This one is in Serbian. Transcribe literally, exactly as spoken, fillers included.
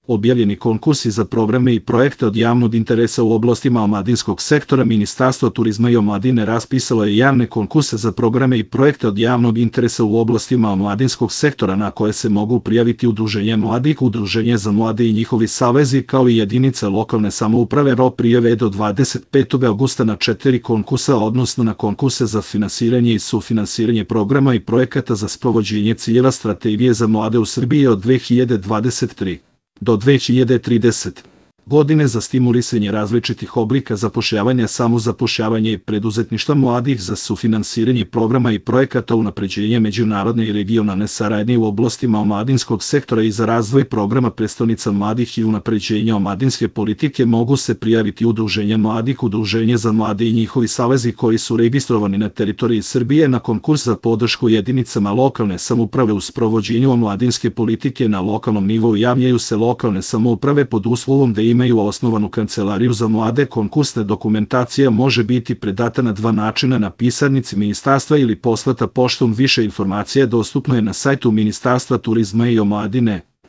Objavljeni konkursi za programe i projekte od javnog interesa u oblastima omladinskog sektora. Ministarstvo turizma i omladine raspisalo je javne konkurse za programe i projekte od javnog interesa u oblastima omladinskog sektora na koje se mogu prijaviti udruženja mladih, udruženje za mlade i njihovi savezi kao i jedinice lokalne samouprave. Rok prijave je do dvadeset petog avgusta na četiri konkursa, odnosno na konkurse za finansiranje i sufinansiranje programa i projekata za sprovođenje ciljeva strategije za mlade u Srbiji od dve hiljade dvadeset treće do dve hiljade tridesete godine za stimulisanje različitih oblika zapošljavanja, samozapošljavanja i preduzetništva mladih, za sufinansiranje programa i projekata unapređenja međunarodne i regionalne saradnje u oblastima omladinskog sektora i za razvoj programa prestonica mladih i unapređenja omladinske politike mogu se prijaviti udruženja mladih, udruženje za mlade i njihovi savezi koji su registrovani na teritoriji Srbije. Na konkurs za podršku jedinicama lokalne samouprave u sprovođenju omladinske politike na lokalnom nivou javljaju se lokalne samouprave pod uslovom da imaju osnovanu kancelariju za mlade. Konkursna dokumentacija može biti predata na dva načina: na pisarnici ministarstva ili poslata poštom. Više informacija dostupno je na sajtu Ministarstva turizma i omladine.